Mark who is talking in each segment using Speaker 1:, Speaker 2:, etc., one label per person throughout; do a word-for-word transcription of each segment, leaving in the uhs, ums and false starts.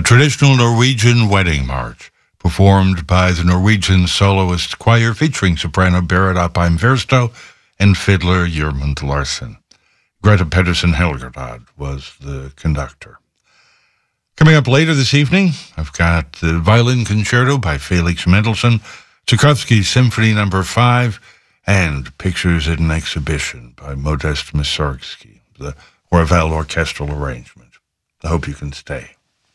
Speaker 1: traditional Norwegian wedding march, performed by the Norwegian soloist choir featuring soprano Berit Oppheim Versto and fiddler Jermund Larsen. Greta Pedersen Helgerdad was the conductor. Coming up later this evening, I've got the violin concerto by Felix Mendelssohn, Tchaikovsky's Symphony Number Five, and Pictures in an Exhibition by Modest Mussorgsky, the Ravel orchestral arrangement. I hope you can stay.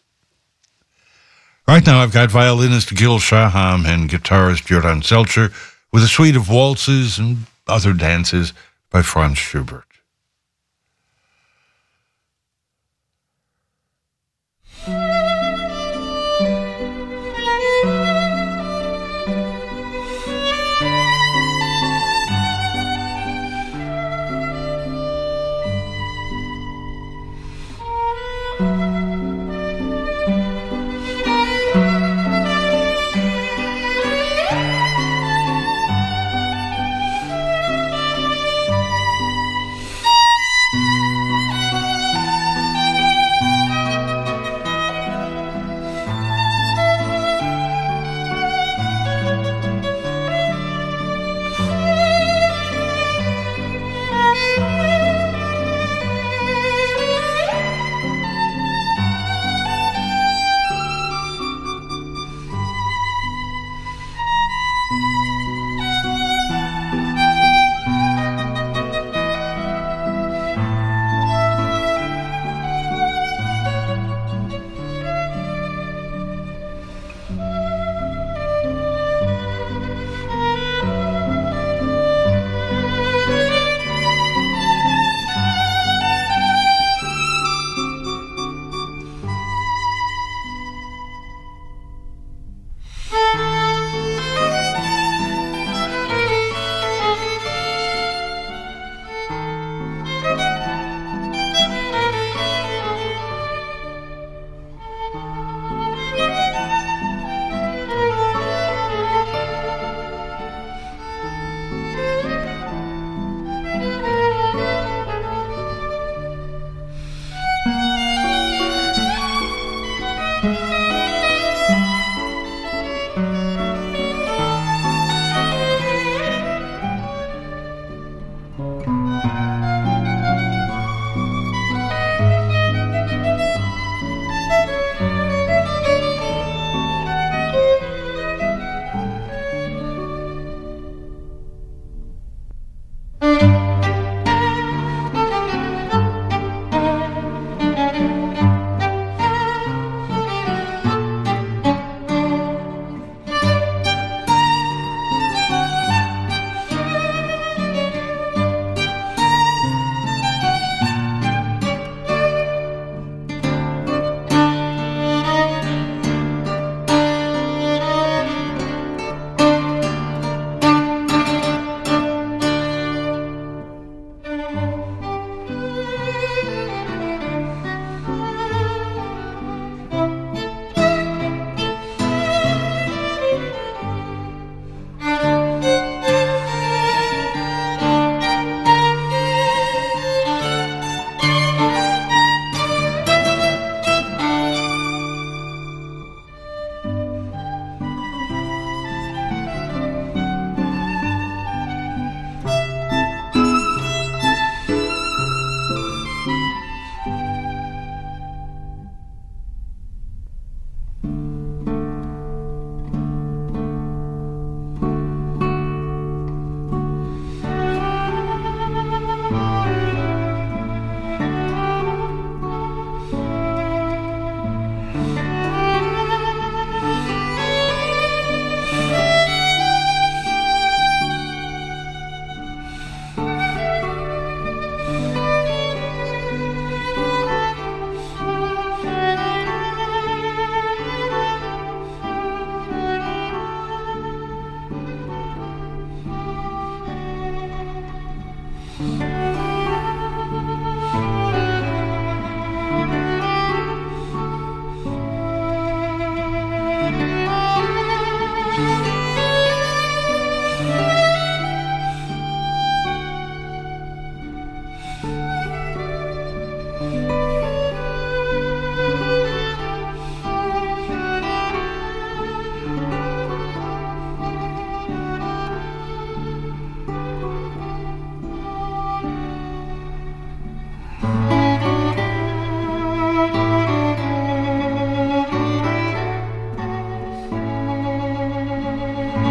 Speaker 1: Right now, I've got violinist Gil Shaham and guitarist Joran Selcher with a suite of waltzes and other dances by Franz Schubert.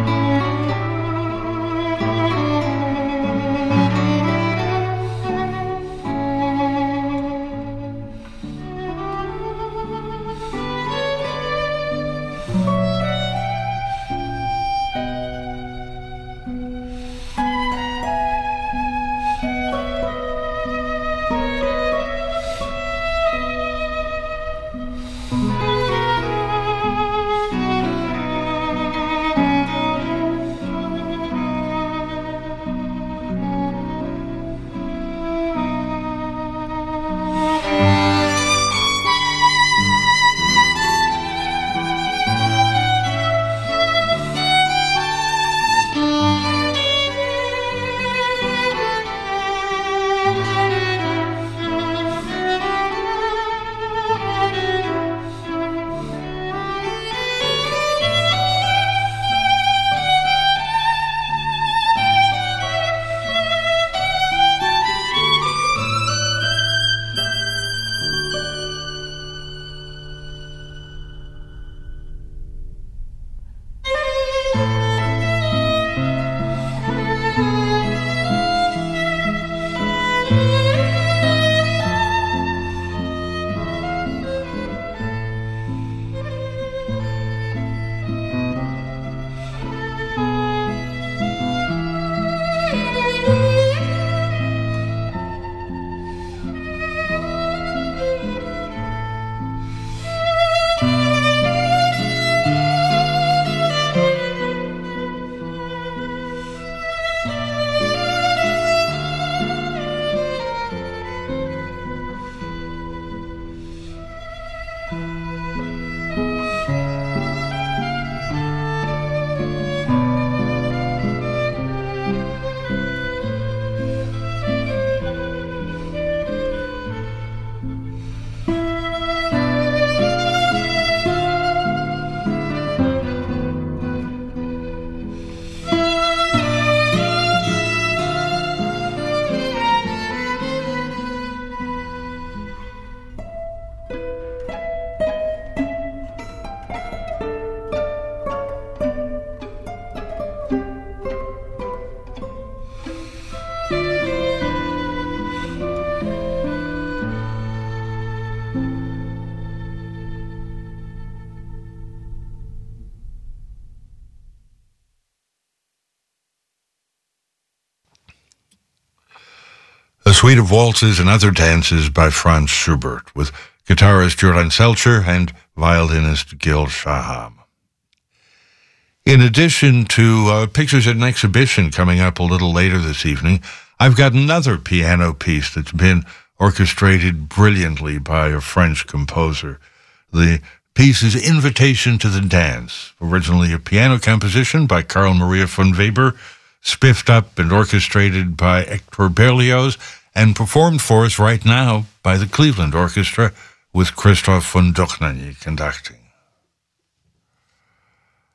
Speaker 1: A suite of waltzes and other dances by Franz Schubert, with guitarist Julian Selcher and violinist Gil Shaham. In addition to uh, pictures at an exhibition coming up a little later this evening, I've got another piano piece that's been orchestrated brilliantly by a French composer. The piece is Invitation to the Dance, originally a piano composition by Carl Maria von Weber, spiffed up and orchestrated by Hector Berlioz, and performed for us right now by the Cleveland Orchestra with Christoph von Dohnanyi conducting.